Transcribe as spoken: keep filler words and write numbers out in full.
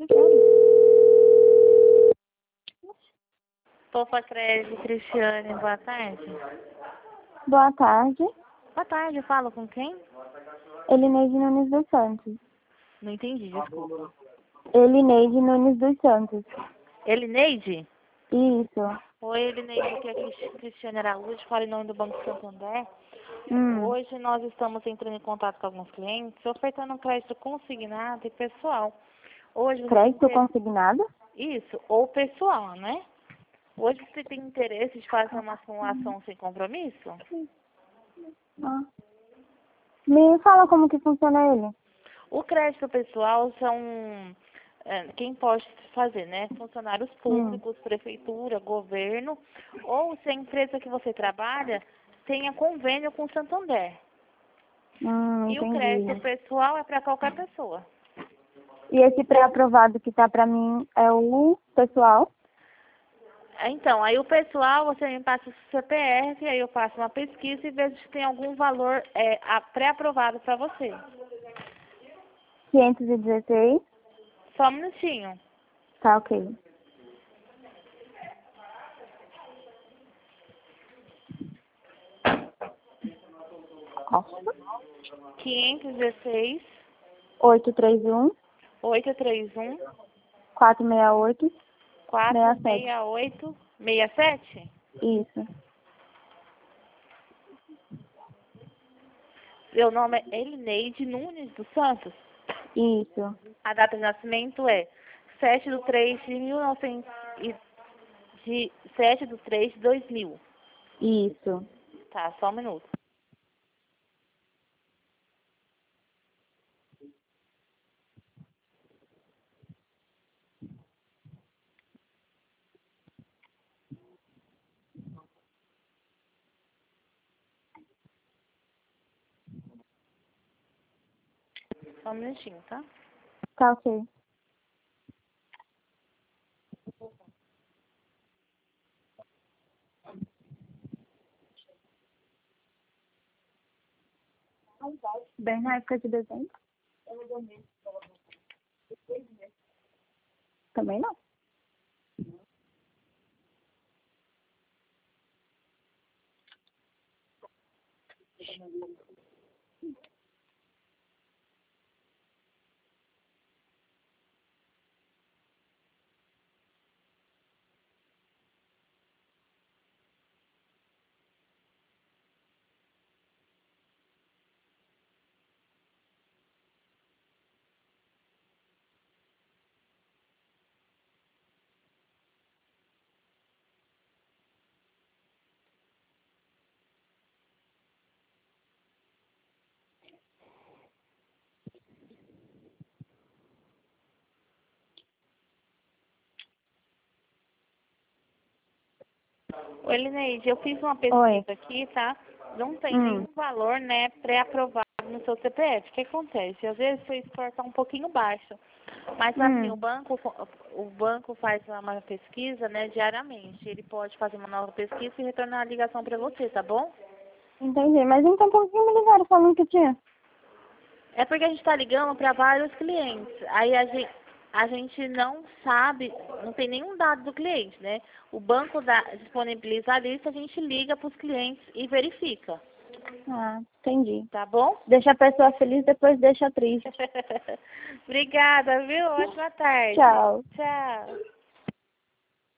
Não quero. Popa Crédito, Cristiane, boa tarde. Boa tarde. Boa tarde, eu falo com quem? Elineide Nunes dos Santos. Não entendi, desculpa. Elineide Nunes dos Santos. Elineide? Isso. Oi, Elineide, aqui é a Cris- Cristiane Araújo, falo em nome do Banco Santander. Hum. Hoje nós estamos entrando em contato com alguns clientes, ofertando crédito consignado e pessoal. Hoje você tem Crédito inter- consignado? Isso, ou pessoal, né? Hoje você tem interesse de fazer uma simulação sem compromisso? Ah. Me fala como que funciona ele. O crédito pessoal são é, quem pode fazer, né? Funcionários públicos, prefeitura, governo, ou se a empresa que você trabalha tenha convênio com o Santander. Hum, E o crédito entendi. pessoal é para qualquer pessoa. E esse pré-aprovado que tá pra mim é o pessoal? Então, aí o pessoal, você me passa o C P F, aí eu faço uma pesquisa e vejo se tem algum valor é, a- pré-aprovado para você. quinhentos e dezesseis. Só um minutinho. Tá, ok. Nossa. quinhentos e dezesseis, oito três um, oitocentos e trinta e um, quatro seis oito, quatrocentos seis e sete. sessenta e oito, sessenta e sete. Isso. Meu nome é Elineide Nunes dos Santos. Isso. A data de nascimento é sete de três de mil novecentos e de sete de três de dois mil. Isso. Tá, só um minuto. Só um minutinho, tá? Tá, ok. Bem na época de dezembro? Também não. Ô, Elineide, eu fiz uma Oi. pesquisa aqui, tá? Não tem Hum. nenhum valor, né, pré-aprovado no seu C P F. O que acontece? Às vezes seu score está um pouquinho baixo. Mas assim, o Hum. banco, o banco faz uma pesquisa, né, diariamente. Ele pode fazer uma nova pesquisa e retornar a ligação para você, tá bom? Entendi. Mas então por que me ligaram falando que tinha? É porque a gente está ligando para vários clientes. Aí a gente, a gente não sabe, não tem nenhum dado do cliente, né? O banco dá, disponibiliza a lista, a gente liga para os clientes e verifica. Ah, entendi. Tá bom? Deixa a pessoa feliz, depois deixa triste. Obrigada, viu? Ótima tarde. Tchau. Tchau.